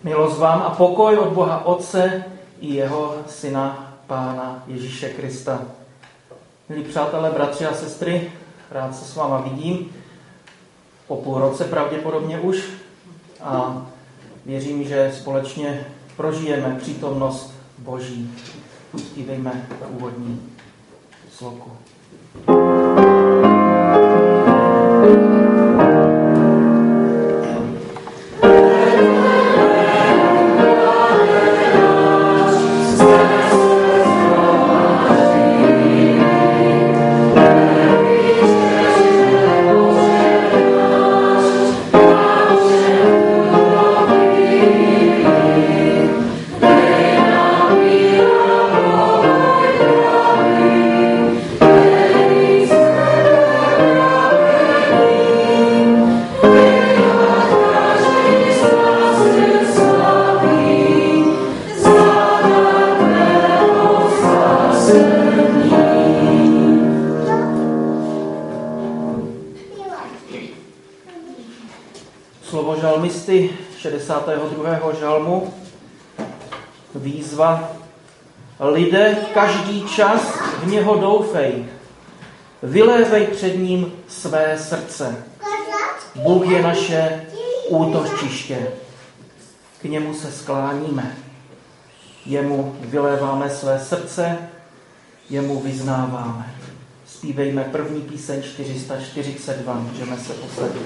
Milost vám a pokoj od Boha Otce i jeho Syna, Pána Ježíše Krista. Milí přátelé, bratři a sestry, rád se s váma vidím. Po půl roce pravděpodobně už. A věřím, že společně prožijeme přítomnost Boží. Zpívejme úvodní sloku. Slovo žalmisty 62. žalmu, výzva. Lidé každý čas v něho doufej, vylévej před ním své srdce. Bůh je naše útočiště, k němu se skláníme, jemu vyléváme své srdce, jemu vyznáváme. Zpívejme první píseň 442, můžeme se posadit.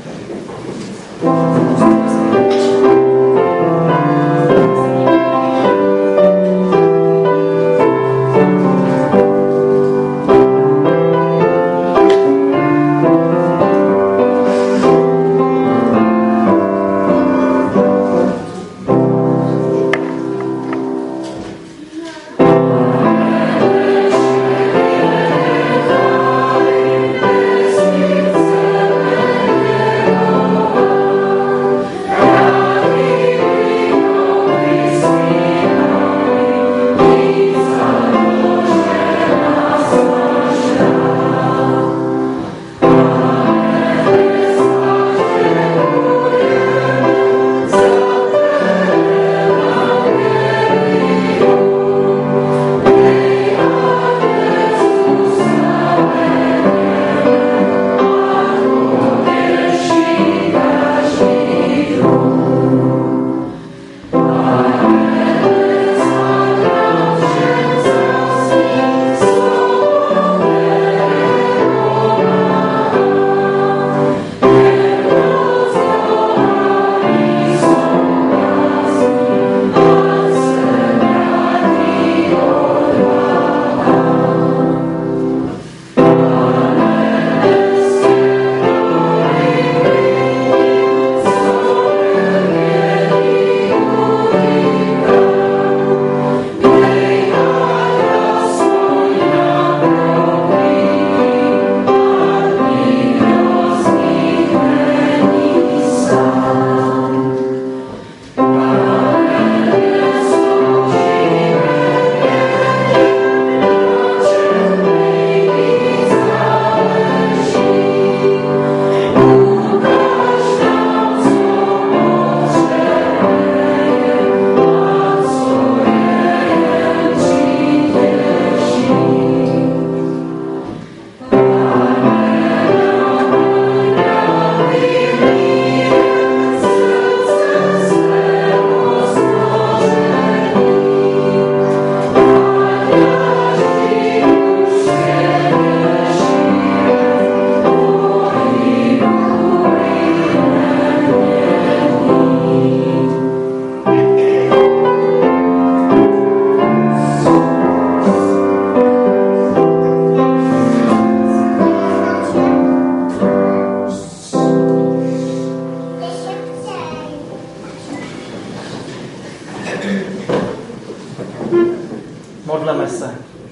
Modleme se.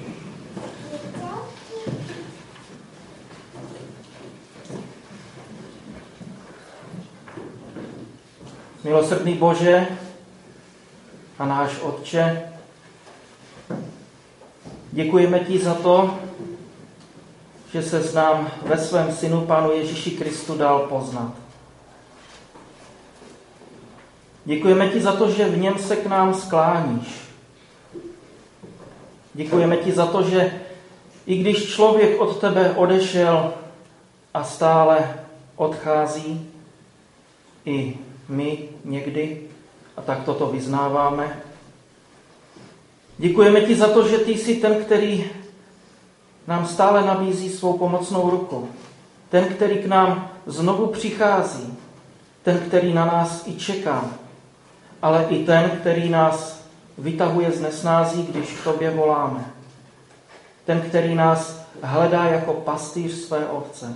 Milosrdný Bože a náš Otče, děkujeme ti za to, že ses nám ve svém Synu Pánu Ježíši Kristu dal poznat. Děkujeme ti za to, že v něm se k nám skláníš. Děkujeme ti za to, že i když člověk od tebe odešel a stále odchází, i my někdy, a tak toto vyznáváme. Děkujeme ti za to, že ty jsi ten, který nám stále nabízí svou pomocnou ruku. Ten, který k nám znovu přichází. Ten, který na nás i čeká. Ale i ten, který nás vytahuje z nesnází, když k tobě voláme. Ten, který nás hledá jako pastýř své ovce.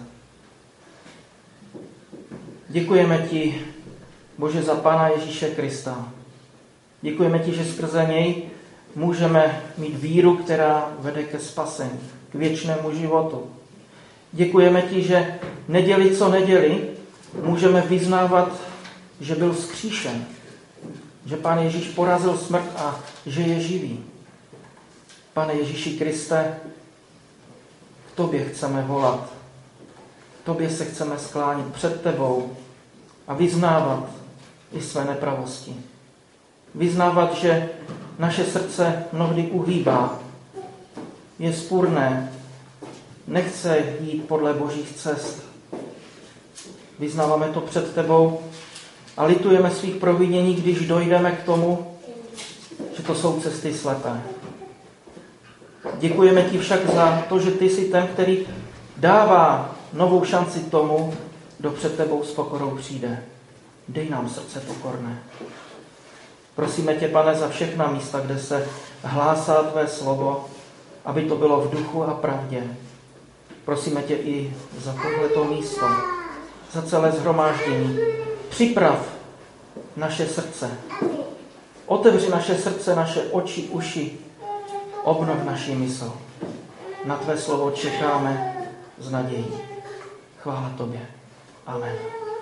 Děkujeme ti, Bože, za Pána Ježíše Krista. Děkujeme ti, že skrze něj můžeme mít víru, která vede ke spasení, k věčnému životu. Děkujeme ti, že neděli co neděli můžeme vyznávat, že byl vzkříšen, že Pán Ježíš porazil smrt a že je živý. Pane Ježíši Kriste, k tobě chceme volat, k tobě se chceme sklánit před tebou a vyznávat i své nepravosti. Vyznávat, že naše srdce mnohdy uhýbá, je spurné, nechce jít podle Božích cest. Vyznáváme to před tebou a litujeme svých provinění, když dojdeme k tomu, že to jsou cesty slepé. Děkujeme ti však za to, že ty jsi ten, který dává novou šanci tomu, kdo před tebou s pokorou přijde. Dej nám srdce pokorné. Prosíme tě, Pane, za všechna místa, kde se hlásá tvé slovo, aby to bylo v duchu a pravdě. Prosíme tě i za tohleto místo, za celé shromáždění. Připrav naše srdce. Otevři naše srdce, naše oči, uši. Obnov naši mysl. Na tvé slovo čekáme s nadějí. Chvála tobě. Amen.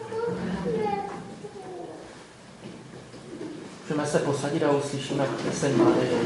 Můžeme se posadit a uslyšíme píseň mládeže.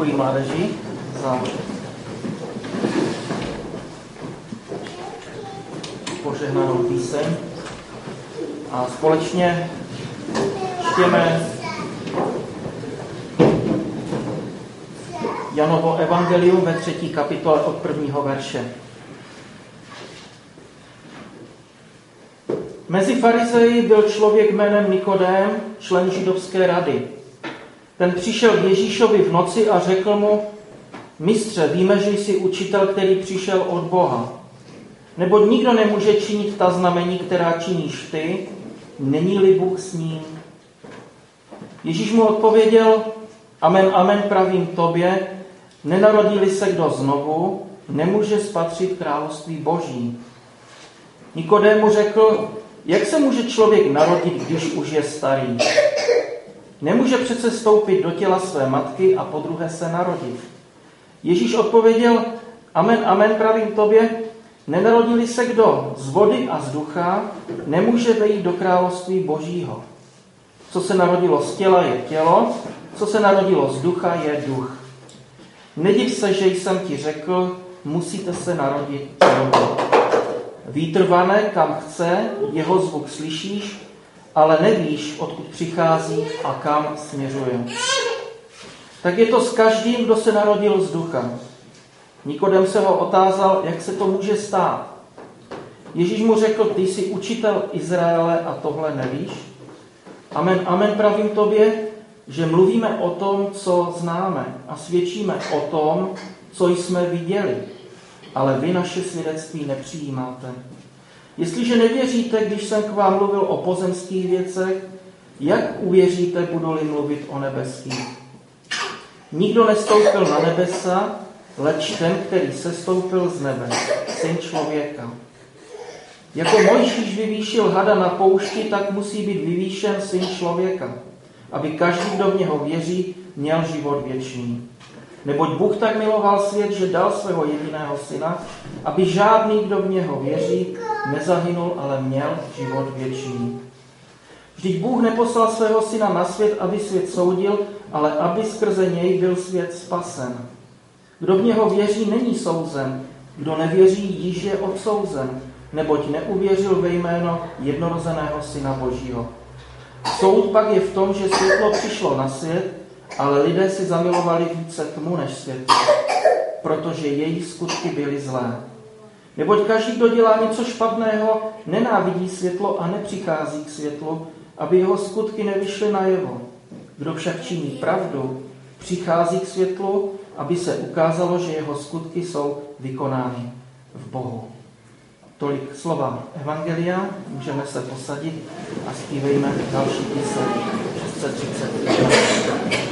Děkuji mládeži za požehnanou píseň a společně čtěme Janovo evangelium ve 3. kapitole od 1. verše. Mezi farizeji byl člověk jménem Nikodém, člen židovské rady. Ten přišel k Ježíšovi v noci a řekl mu: Mistře, víme, že jsi učitel, který přišel od Boha. Neboť nikdo nemůže činit ta znamení, která činíš ty, není-li Bůh s ním. Ježíš mu odpověděl: Amen, amen, pravím tobě, nenarodí-li se kdo znovu, nemůže spatřit království Boží. Nikodém mu řekl: Jak se může člověk narodit, když už je starý? Nemůže přece vstoupit do těla své matky a podruhé se narodit. Ježíš odpověděl: Amen, amen, pravím tobě, nenarodí-li se kdo z vody a z ducha, nemůže vejít do království Božího. Co se narodilo z těla, je tělo, co se narodilo z ducha, je duch. Nediv se, že jsem ti řekl, musíte se narodit znovu. Vítr vane, kam chce, jeho zvuk slyšíš, ale nevíš, odkud přichází a kam směřuje. Tak je to s každým, kdo se narodil z ducha. Nikodem se ho otázal, jak se to může stát. Ježíš mu řekl: Ty jsi učitel Izraele a tohle nevíš? Amen, amen, pravím tobě, že mluvíme o tom, co známe a svědčíme o tom, co jsme viděli, ale vy naše svědectví nepřijímáte. Jestliže nevěříte, když jsem k vám mluvil o pozemských věcech, jak uvěříte, budu-li mluvit o nebeských? Nikdo nestoupil na nebesa, leč ten, který sestoupil z nebe, Syn člověka. Jako Mojžíš vyvýšil hada na poušti, tak musí být vyvýšen Syn člověka, aby každý, kdo v něho věří, měl život věčný. Neboť Bůh tak miloval svět, že dal svého jediného syna, aby žádný, kdo v něho věří, nezahynul, ale měl život věčný. Vždyť Bůh neposlal svého syna na svět, aby svět soudil, ale aby skrze něj byl svět spasen. Kdo v něho věří, není souzen. Kdo nevěří, již je odsouzen, neboť neuvěřil ve jméno jednorozeného Syna Božího. Soud pak je v tom, že světlo přišlo na svět, ale lidé si zamilovali více tmu než světlo, protože její skutky byly zlé. Neboť každý, kdo dělá něco špatného, nenávidí světlo a nepřichází k světlu, aby jeho skutky nevyšly najevo. Kdo však činí pravdu, přichází k světlu, aby se ukázalo, že jeho skutky jsou vykonány v Bohu. Tolik slova evangelia, můžeme se posadit a zpívejme další píseň 630.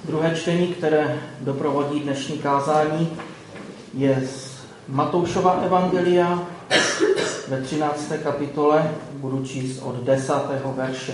Druhé čtení, které doprovodí dnešní kázání, je z Matoušova evangelia ve 13. kapitole, budu číst od 10. verše.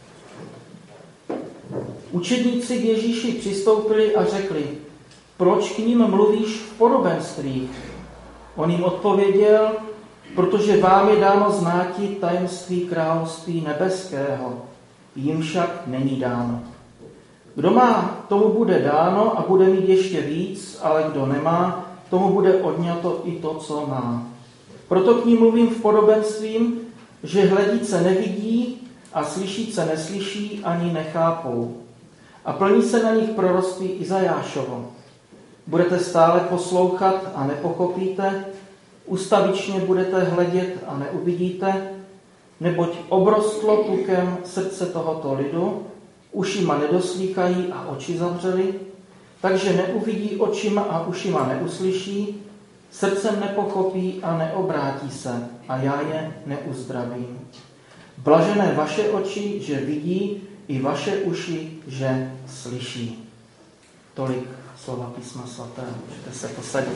Učedníci k Ježíši přistoupili a řekli: proč k ním mluvíš v podobenstvích? On jim odpověděl: protože vám je dáno znáti tajemství království nebeského, jim však není dáno. Kdo má, tomu bude dáno a bude mít ještě víc, ale kdo nemá, tomu bude odňato i to, co má. Proto k ním mluvím v podobenstvím, že hledíce nevidí a slyšíce neslyší ani nechápou. A plní se na nich proroctví Izajášovo. Budete stále poslouchat a nepochopíte, ustavičně budete hledět a neuvidíte, neboť obrostlo tukem srdce tohoto lidu, ušima nedoslýchají a oči zavřeli, takže neuvidí očima a ušima neuslyší, srdcem nepochopí a neobrátí se a já je neuzdravím. Blažené vaše oči, že vidí, i vaše uši, že slyší. Tolik slova Písma svatého. Můžete se posadit.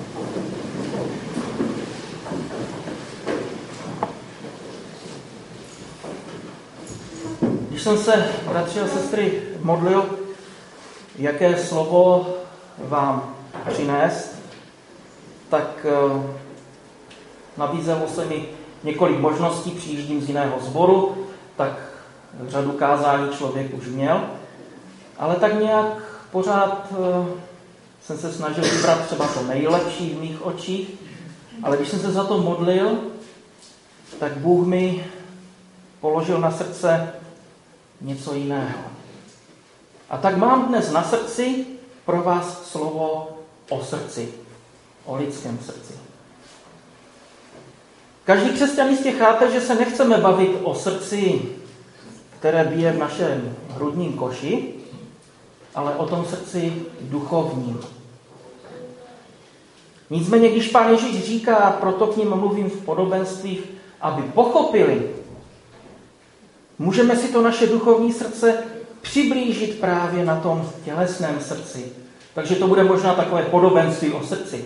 Když jsem se, bratři a sestry, modlil, jaké slovo vám přinést, tak nabízelo se mi několik možností. Přijíždím z jiného sboru, tak řadu kázání člověk už měl, ale tak nějak pořád jsem se snažil vybrat třeba to nejlepší v mých očích, ale když jsem se za to modlil, tak Bůh mi položil na srdce něco jiného. A tak mám dnes na srdci pro vás slovo o srdci, o lidském srdci. Každý křesťan jistě chápe, že se nechceme bavit o srdci, které bije v našem hrudním koši, ale o tom srdci duchovním. Nicméně, když Pán Ježíš říká, proto k nim mluvím v podobenstvích, aby pochopili, můžeme si to naše duchovní srdce přiblížit právě na tom tělesném srdci. Takže to bude možná takové podobenství o srdci.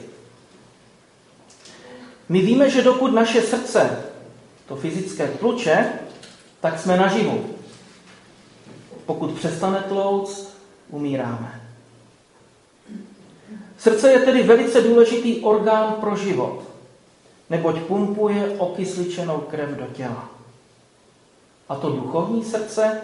My víme, že dokud naše srdce, to fyzické tluče, tak jsme naživu. Pokud přestane tlouct, umíráme. Srdce je tedy velice důležitý orgán pro život, neboť pumpuje okysličenou krev do těla. A to duchovní srdce,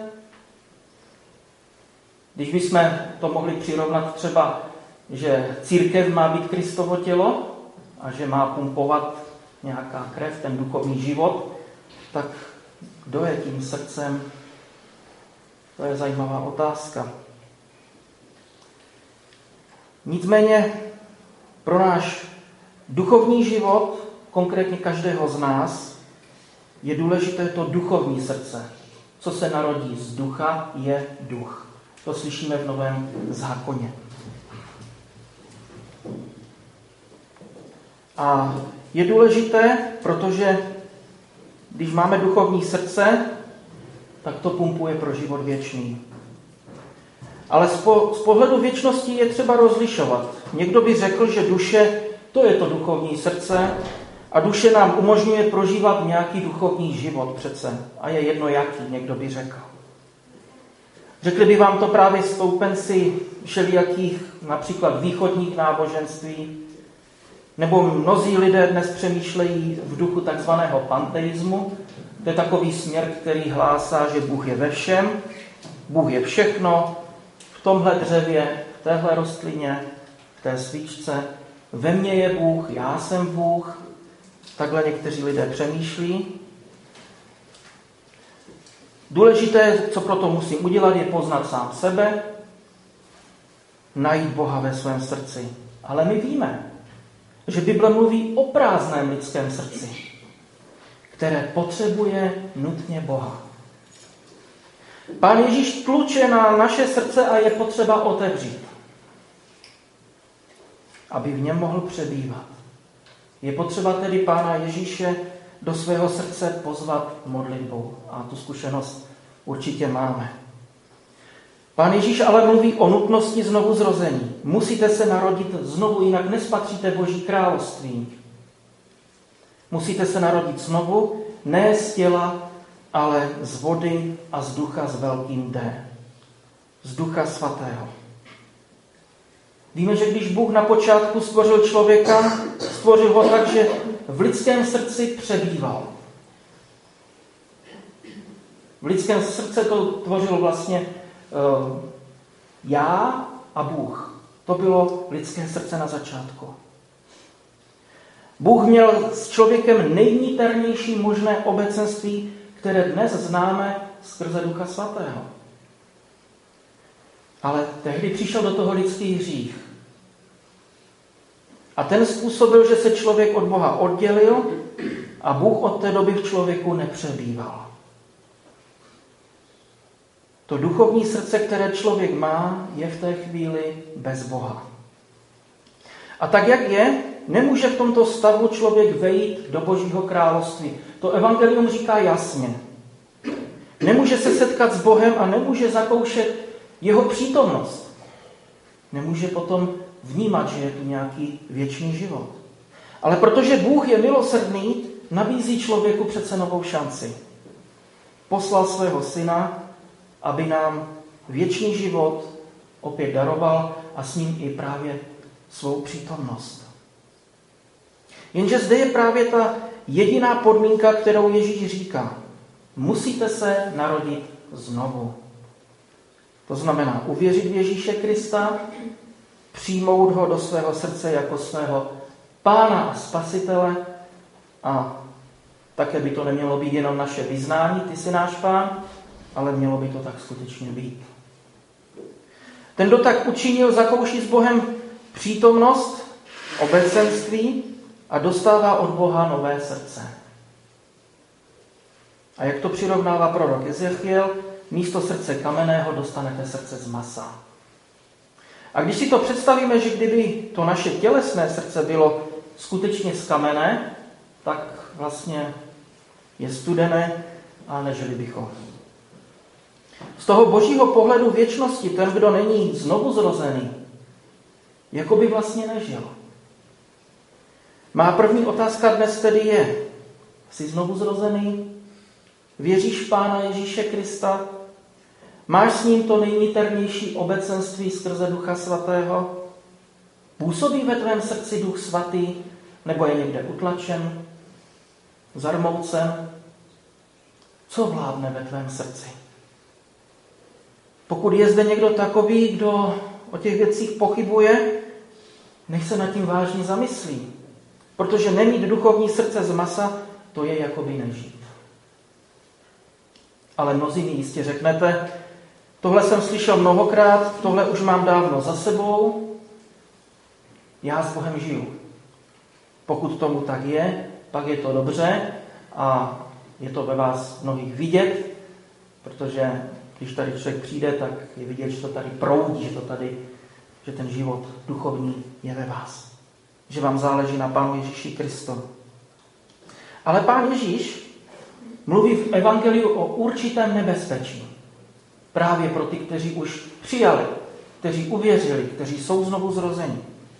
když bychom to mohli přirovnat třeba, že církev má být Kristovo tělo a že má pumpovat nějaká krev, ten duchovní život, tak kdo je tím srdcem? To je zajímavá otázka. Nicméně pro náš duchovní život, konkrétně každého z nás, je důležité to duchovní srdce. Co se narodí z ducha, je duch. To slyšíme v Novém zákoně. A je důležité, protože když máme duchovní srdce, tak to pumpuje pro život věčný. Ale z pohledu věčnosti je třeba rozlišovat. Někdo by řekl, že duše, to je to duchovní srdce a duše nám umožňuje prožívat nějaký duchovní život přece. A je jedno jaký, někdo by řekl. Řekli by vám to právě stoupenci všelijakých například východních náboženství, nebo mnozí lidé dnes přemýšlejí v duchu takzvaného panteismu. To je takový směr, který hlásá, že Bůh je ve všem, Bůh je všechno, v tomhle dřevě, v téhle rostlině, v té svíčce, ve mně je Bůh, já jsem Bůh. Takhle někteří lidé přemýšlí. Důležité, co proto musím udělat, je poznat sám sebe, najít Boha ve svém srdci. Ale my víme, že Bible mluví o prázdném lidském srdci, které potřebuje nutně Boha. Pán Ježíš tluče na naše srdce a je potřeba otevřít, aby v něm mohl přebývat. Je potřeba tedy Pána Ježíše do svého srdce pozvat modlitbou. A tu zkušenost určitě máme. Pán Ježíš ale mluví o nutnosti znovu zrození. Musíte se narodit znovu, jinak nespatříte Boží království. Musíte se narodit znovu, ne z těla, ale z vody a z ducha s velkým D. Z Ducha Svatého. Víme, že když Bůh na počátku stvořil člověka, stvořil ho tak, že v lidském srdci přebýval. V lidském srdce to tvořil vlastně já a Bůh. To bylo lidské srdce na začátku. Bůh měl s člověkem nejniternější možné obecenství, které dnes známe skrze Ducha Svatého. Ale tehdy přišel do toho lidský hřích. A ten způsobil, že se člověk od Boha oddělil a Bůh od té doby v člověku nepřebýval. To duchovní srdce, které člověk má, je v té chvíli bez Boha. A tak, jak je, nemůže v tomto stavu člověk vejít do Božího království. To evangelium říká jasně. Nemůže se setkat s Bohem a nemůže zakoušet jeho přítomnost. Nemůže potom vnímat, že je tu nějaký věčný život. Ale protože Bůh je milosrdný, nabízí člověku přece novou šanci. Poslal svého syna, aby nám věčný život opět daroval a s ním i právě svou přítomnost. Jenže zde je právě ta jediná podmínka, kterou Ježíš říká. Musíte se narodit znovu. To znamená uvěřit v Ježíše Krista, přijmout ho do svého srdce jako svého Pána a Spasitele a také by to nemělo být jenom naše vyznání, ty jsi náš Pán, ale mělo by to tak skutečně být. Ten, kdo tak učinil, zakouší s Bohem přítomnost, obecenství a dostává od Boha nové srdce. A jak to přirovnává prorok Ezechiel, místo srdce kamenného dostanete srdce z masa. A když si to představíme, že kdyby to naše tělesné srdce bylo skutečně z kamene, tak vlastně je studené a nežili bychom. Z toho Božího pohledu věčnosti ten, kdo není znovu zrozený, jako by vlastně nežil. Má první otázka dnes tedy je, jsi znovu zrozený? Věříš v Pána Ježíše Krista? Máš s ním to nejniternější obecenství skrze Ducha Svatého? Působí ve tvém srdci Duch Svatý, nebo je někde utlačen, zarmoucen? Co vládne ve tvém srdci? Pokud je zde někdo takový, kdo o těch věcích pochybuje, nech se nad tím vážně zamyslí. Protože nemít duchovní srdce z masa, to je jakoby nežít. Ale mnozí mi jistě řeknete, tohle jsem slyšel mnohokrát, tohle už mám dávno za sebou, já s Bohem žiju. Pokud tomu tak je, pak je to dobře a je to ve vás mnohých vidět, protože když tady člověk přijde, tak je vidět, že to tady proudí, že ten život duchovní je ve vás. Že vám záleží na Pánu Ježíši Kristu. Ale Pán Ježíš mluví v evangeliu o určitém nebezpečí. Právě pro ty, kteří už přijali, kteří uvěřili, kteří jsou znovu zrozeni.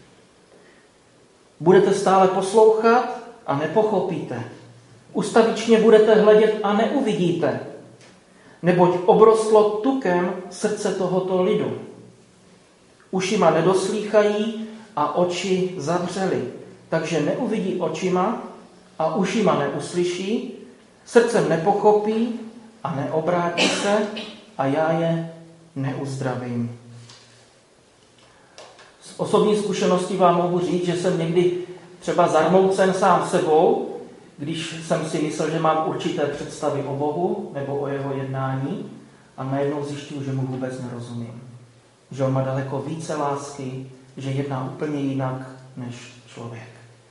Budete stále poslouchat a nepochopíte. Ustavičně budete hledět a neuvidíte. Neboť obrostlo tukem srdce tohoto lidu. Ušima nedoslýchají a oči zavřely. Takže neuvidí očima a ušima neuslyší, srdcem nepochopí a neobrátí se a já je neuzdravím. Z osobní zkušenosti vám mohu říct, že jsem někdy třeba zarmoucen sám sebou, když jsem si myslel, že mám určité představy o Bohu nebo o jeho jednání a najednou zjišťuju, že mu vůbec nerozumím. Že on má daleko více lásky, že jedná úplně jinak než člověk.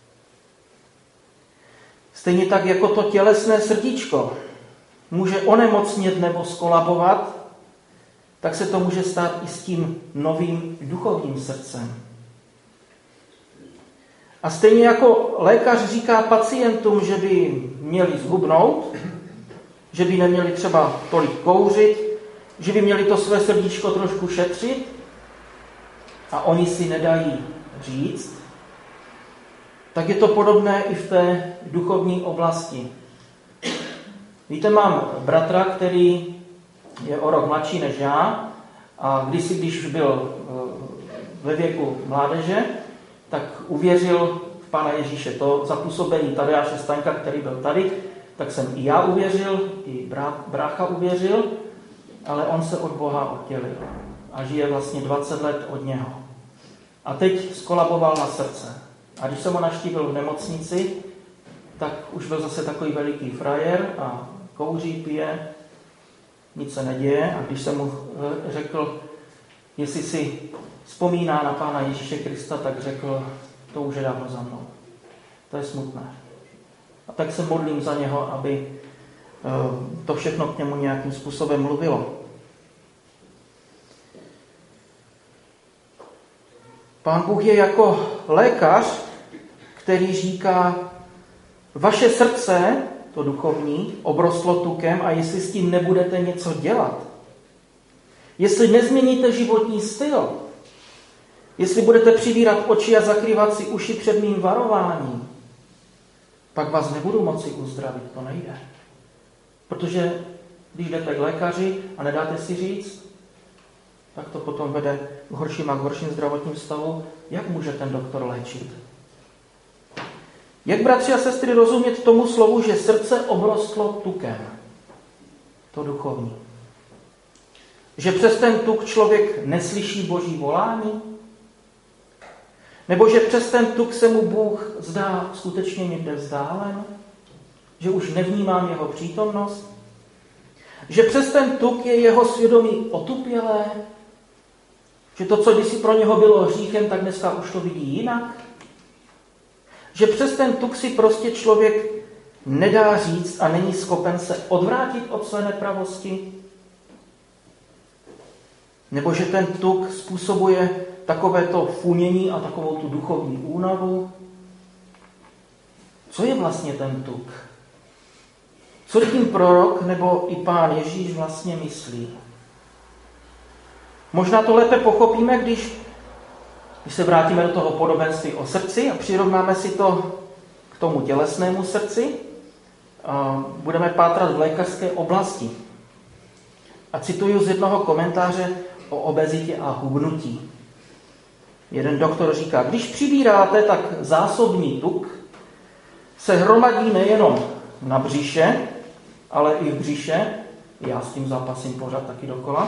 Stejně tak jako to tělesné srdíčko může onemocnět nebo skolabovat, tak se to může stát i s tím novým duchovním srdcem. A stejně jako lékař říká pacientům, že by měli zhubnout, že by neměli třeba tolik kouřit, že by měli to své srdíčko trošku šetřit a oni si nedají říct, tak je to podobné i v té duchovní oblasti. Víte, mám bratra, který je o rok mladší než já a když byl ve věku mládeže, tak uvěřil v Pána Ježíše. To za působení Tadeáše Staňka, který byl tady, tak jsem i já uvěřil, i brácha uvěřil, ale on se od Boha oddělil a žije vlastně 20 let od něho. A teď skolaboval na srdce. A když jsem ho navštívil v nemocnici, tak už byl zase takový veliký frajer a kouří, pije, nic se neděje. A když jsem mu řekl, jestli si vzpomíná na Pána Ježíše Krista, tak řekl, to už je dávno za mnou. To je smutné. A tak se modlím za něho, aby to všechno k němu nějakým způsobem mluvilo. Pán Bůh je jako lékař, který říká, vaše srdce, to duchovní, obrostlo tukem a jestli s tím nebudete něco dělat, jestli nezměníte životní styl, jestli budete přivírat oči a zakrývat si uši před mým varováním, pak vás nebudu moci uzdravit, to nejde. Protože když jdete k lékaři a nedáte si říct, tak to potom vede k horším a k horším zdravotním stavu. Jak může ten doktor léčit? Jak, bratři a sestry, rozumět tomu slovu, že srdce obrostlo tukem? To duchovní. Že přes ten tuk člověk neslyší Boží volání? Nebo že přes ten tuk se mu Bůh zdá skutečně někde vzdálen? Že už nevnímám jeho přítomnost? Že přes ten tuk je jeho svědomí otupělé? Že to, co kdysi pro něho bylo hříchem, tak dneska už to vidí jinak? Že přes ten tuk si prostě člověk nedá říct a není schopen se odvrátit od své nepravosti? Nebo že ten tuk způsobuje takovéto funění a takovou tu duchovní únavu? Co je vlastně ten tuk? Co tím prorok nebo i Pán Ježíš vlastně myslí? Možná to lépe pochopíme, když se vrátíme do toho podobenství o srdci a přirovnáme si to k tomu tělesnému srdci. A budeme pátrat v lékařské oblasti. A cituju z jednoho komentáře o obezitě a hubnutí. Jeden doktor říká, když přibíráte, tak zásobní tuk se hromadí nejenom na břiše, ale i v břiše. Já s tím zápasím pořád taky dokola.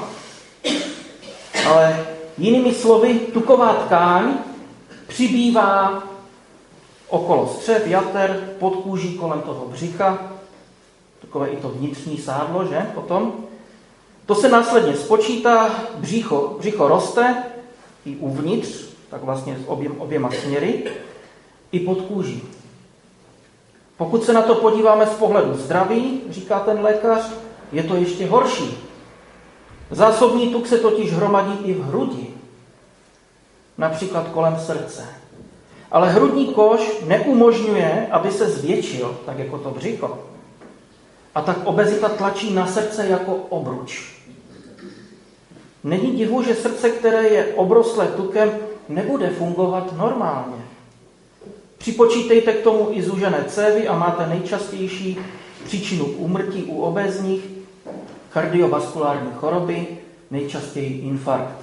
Ale jinými slovy, tuková tkáň přibývá okolo střev, jater, pod kůží kolem toho břicha, takové i to vnitřní sádlo, že? Potom. To se následně spočítá, břicho roste i uvnitř, tak vlastně s oběma směry, i pod kůží. Pokud se na to podíváme z pohledu zdraví, říká ten lékař, je to ještě horší. Zásobní tuk se totiž hromadí i v hrudi, například kolem srdce. Ale hrudní koš neumožňuje, aby se zvětšil, tak jako to břicho. A tak obezita tlačí na srdce jako obruč. Není divu, že srdce, které je obrostlé tukem, nebude fungovat normálně. Připočítejte k tomu i zúžené cévy a máte nejčastější příčinu úmrtí u obézních, kardiovaskulární choroby, nejčastěji infarkt.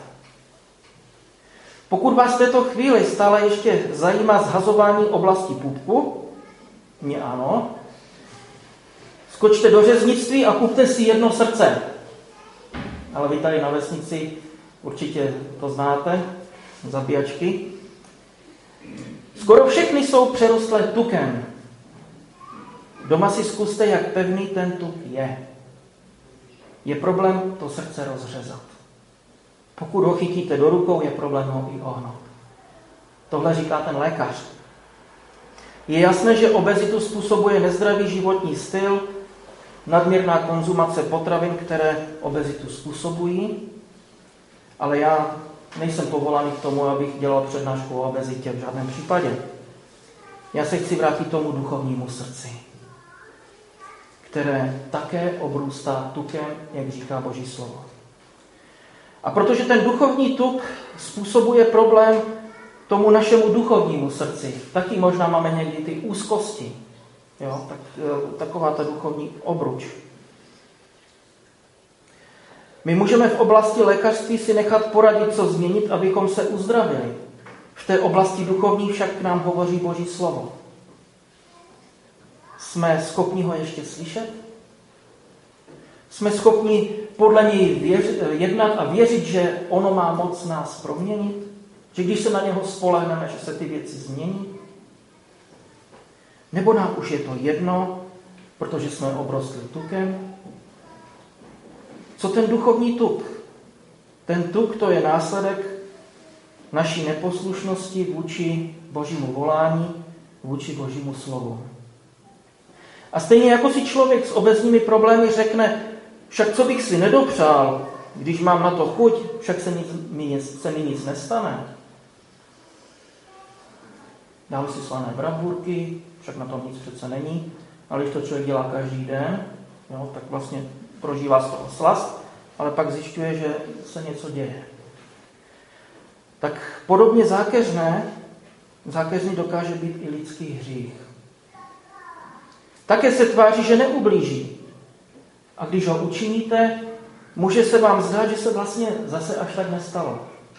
Pokud vás v této chvíli stále ještě zajímá zhazování oblasti pupku, mě ano, skočte do řeznictví a kupte si jedno srdce. Ale vy tady na vesnici určitě to znáte, zabíjačky. Skoro všechny jsou přerostlé tukem. Doma si zkuste, jak pevný ten tuk je. Je problém to srdce rozřezat. Pokud ho chytíte do rukou, je problém ho i ohnout. Tohle říká ten lékař. Je jasné, že obezitu způsobuje nezdravý životní styl, nadměrná konzumace potravin, které obezitu způsobují, ale já nejsem povolaný k tomu, abych dělal přednášku o obezitě v žádném případě. Já se chci vrátit tomu duchovnímu srdci, které také obrůstá tukem, jak říká Boží slovo. A protože ten duchovní tuk způsobuje problém tomu našemu duchovnímu srdci, taky možná máme někdy ty úzkosti, jo? Taková ta duchovní obruč. My můžeme v oblasti lékařství si nechat poradit, co změnit, abychom se uzdravili. V té oblasti duchovní však k nám hovoří Boží slovo. Jsme schopni ho ještě slyšet? Jsme schopni podle něj jednat a věřit, že ono má moc nás proměnit? Že když se na něho spolehneme, že se ty věci změní? Nebo nám už je to jedno, protože jsme obrostli tukem? Co ten duchovní tuk? Ten tuk, to je následek naší neposlušnosti vůči Božímu volání, vůči Božímu slovu. A stejně jako si člověk s obecnými problémy řekne, však co bych si nedopřál, když mám na to chuť, však se mi nic nestane. Dám si slané bramburky, však na tom nic přece není, ale když to člověk dělá každý den, jo, tak vlastně prožívá z toho slast, ale pak zjišťuje, že se něco děje. Tak podobně zákeřný dokáže být i lidský hřích. Také se tváří, že neublíží. A když ho učiníte, může se vám zdát, že se vlastně zase až tak nestalo.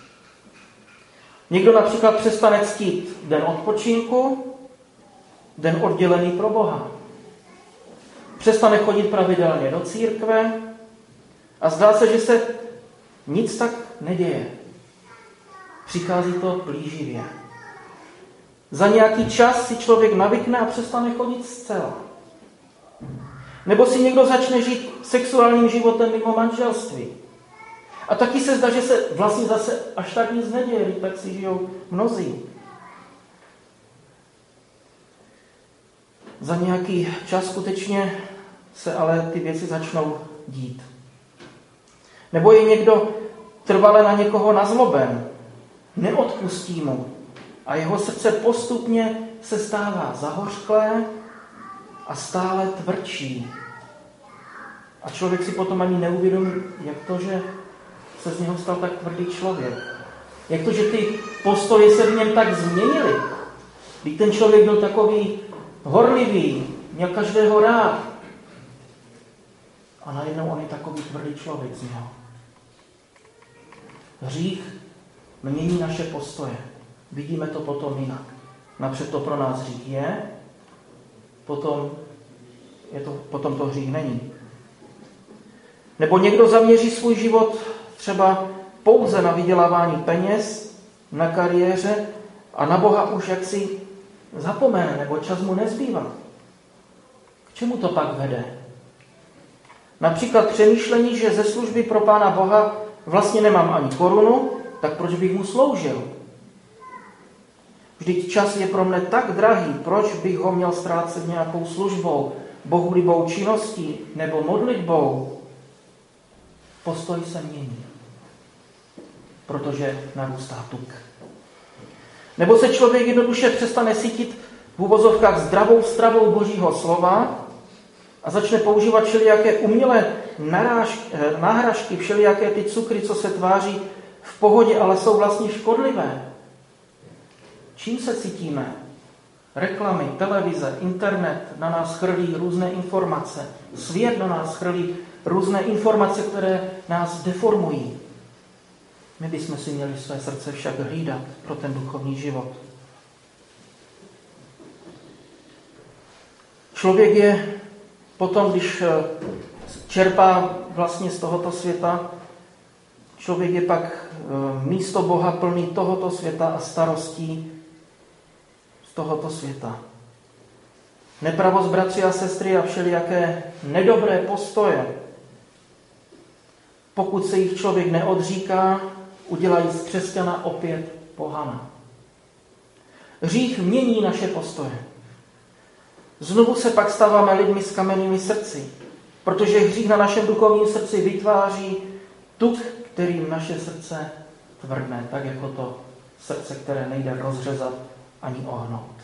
Někdo například přestane ctít den odpočinku, den oddělený pro Boha. Přestane chodit pravidelně do církve a zdá se, že se nic tak neděje. Přichází to plíživě. Za nějaký čas si člověk navykne a přestane chodit zcela. Nebo si někdo začne žít sexuálním životem mimo manželství. A taky se zdá, že se vlastně zase až tak nic neděje, tak si žijou mnozí. Za nějaký čas skutečně se ale ty věci začnou dít. Nebo je někdo trvale na někoho nazloben, neodpustí mu a jeho srdce postupně se stává zahořklé a stále tvrdší. A člověk si potom ani neuvědomí, jak to, že se z něho stal tak tvrdý člověk. Jak to, že ty postoje se v něm tak změnily. Když ten člověk byl takový horlivý, měl každého rád. A najednou on je takový tvrdý člověk z něho. Hřích mění naše postoje. Vidíme to potom jinak. Napřed to pro nás hřích je, potom to hřích není. Nebo někdo zaměří svůj život třeba pouze na vydělávání peněz, na kariéře a na Boha už jaksi zapomene, nebo čas mu nezbývá. K čemu to pak vede? Například přemýšlení, že ze služby pro Pána Boha vlastně nemám ani korunu, tak proč bych mu sloužil? Vždyť čas je pro mne tak drahý, proč bych ho měl ztrácet nějakou službou, bohulibou činností nebo modlitbou? Postoj se mění, protože narůstá tuk. Nebo se člověk jednoduše přestane cítit v uvozovkách zdravou stravou Božího slova a začne používat všelijaké umělé náhražky, všelijaké ty cukry, co se tváří v pohodě, ale jsou vlastně škodlivé. Čím se cítíme? Reklamy, televize, internet na nás chrlí různé informace. Svět na nás chrlí různé informace, které nás deformují. My bychom si měli své srdce však hlídat pro ten duchovní život. Člověk je potom, když čerpá vlastně z tohoto světa, člověk je pak místo Boha plný tohoto světa a starostí z tohoto světa. Nepravost, bratři a sestry, a všelijaké nedobré postoje, pokud se jich člověk neodříká, udělají z křesťana opět pohana. Hřích mění naše postoje. Znovu se pak stáváme lidmi s kamennými srdci, protože hřích na našem duchovním srdci vytváří tuk, kterým naše srdce tvrdne, tak jako to srdce, které nejde rozřezat ani ohnout.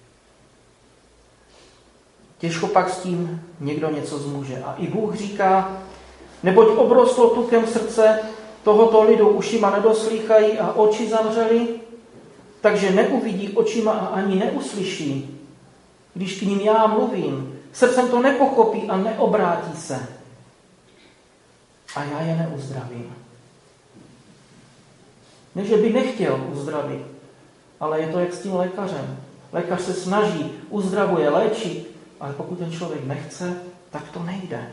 Těžko pak s tím někdo něco zmůže. A i Bůh říká, neboť obrostlo tukem srdce tohoto lidu ušima nedoslýchají a oči zavřeli, takže neuvidí očima a ani neuslyší, když k ním já mluvím. Srdcem to nepochopí a neobrátí se. A já je neuzdravím. Ne, že by nechtěl uzdravit, ale je to jak s tím lékařem. Lékař se snaží, uzdravuje, léčí, ale pokud ten člověk nechce, tak to nejde.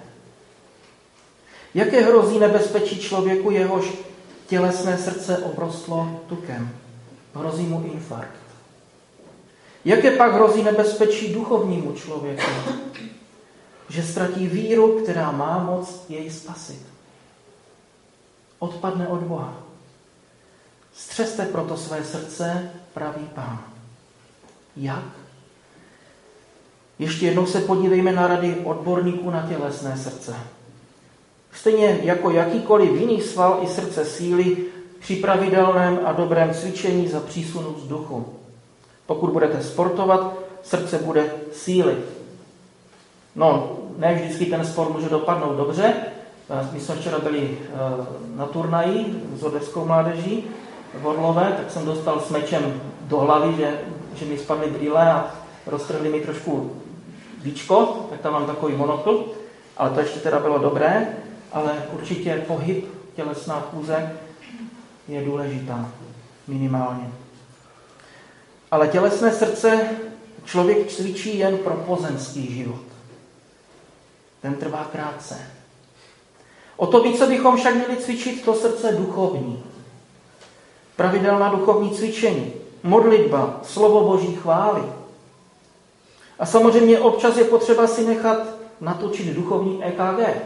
Jaké hrozí nebezpečí člověku, jehož tělesné srdce obrostlo tukem? Hrozí mu infarkt. Jaké pak hrozí nebezpečí duchovnímu člověku? Že ztratí víru, která má moc jej spasit. Odpadne od Boha. Střeste proto své srdce, pravý Pán. Jak? Ještě jednou se podívejme na rady odborníků na tělesné srdce. Stejně jako jakýkoliv jiný sval i srdce síly při pravidelném a dobrém cvičení za přísunu vzduchu. Pokud budete sportovat, srdce bude sílit. No, ne vždycky ten sport může dopadnout dobře. My jsme včera byli na turnaji s odevskou mládeží v Orlové, tak jsem dostal s mečem do hlavy, že mi spadly brýle a roztrhli mi trošku víčko, tak tam mám takový monokl, ale to ještě teda bylo dobré, ale určitě pohyb, tělesná chůze je důležitá, minimálně. Ale tělesné srdce člověk cvičí jen pro pozemský život. Ten trvá krátce. O to více bychom však měli cvičit to srdce duchovní. Pravidelná duchovní cvičení, modlitba, slovo Boží chvály. A samozřejmě občas je potřeba si nechat natočit duchovní EKG.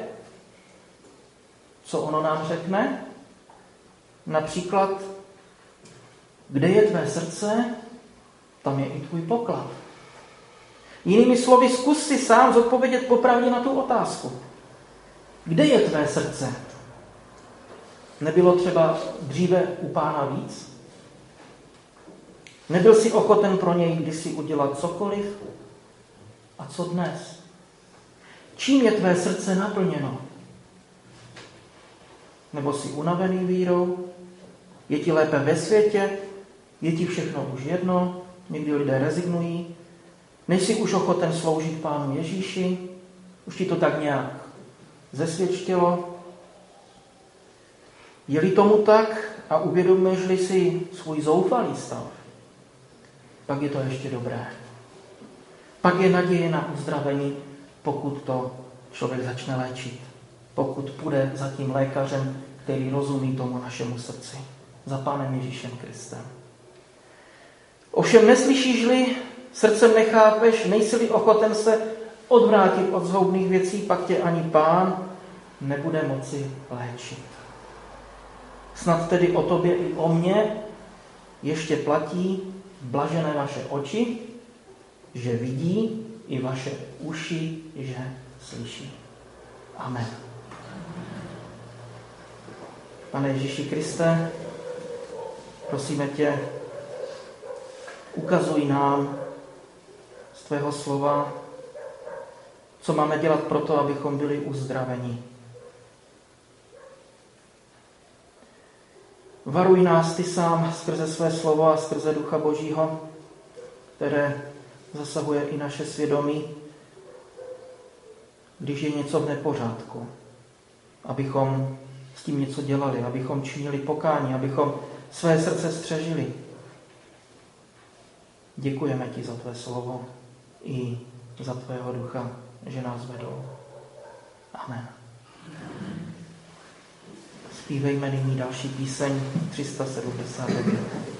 Co ono nám řekne? Například, kde je tvé srdce, tam je i tvůj poklad. Jinými slovy, zkus si sám zodpovědět popravdě na tu otázku. Kde je tvé srdce? Nebylo třeba dříve u Pána víc? Nebyl jsi ochoten pro něj kdysi udělat cokoliv? A co dnes? Čím je tvé srdce naplněno? Nebo jsi unavený vírou? Je ti lépe ve světě? Je ti všechno už jedno? Někdy lidé rezignují? Nejsi už ochoten sloužit Pánu Ježíši? Už ti to tak nějak zesvědčilo? Je-li tomu tak a uvědomíš-li si svůj zoufalý stav, pak je to ještě dobré. Pak je naděje na uzdravení, pokud to člověk začne léčit. Pokud půjde za tím lékařem, který rozumí tomu našemu srdci. Za Pánem Ježíšem Kristem. Ovšem neslyšíš-li, srdcem nechápeš, nejsi-li ochoten se odvrátit od zhoubných věcí, pak tě ani Pán nebude moci léčit. Snad tedy o tobě i o mně ještě platí blažené vaše oči, že vidí, i vaše uši, že slyší. Amen. Pane Ježíši Kriste, prosíme tě, ukazuj nám z tvého slova, co máme dělat pro to, abychom byli uzdraveni. Varuj nás ty sám skrze své slovo a skrze Ducha Božího, které zasahuje i naše svědomí, když je něco v nepořádku, abychom s tím něco dělali, abychom činili pokání, abychom své srdce střežili. Děkujeme ti za tvé slovo i za tvého Ducha, že nás vedou. Amen. Zpívejme nyní další píseň 379.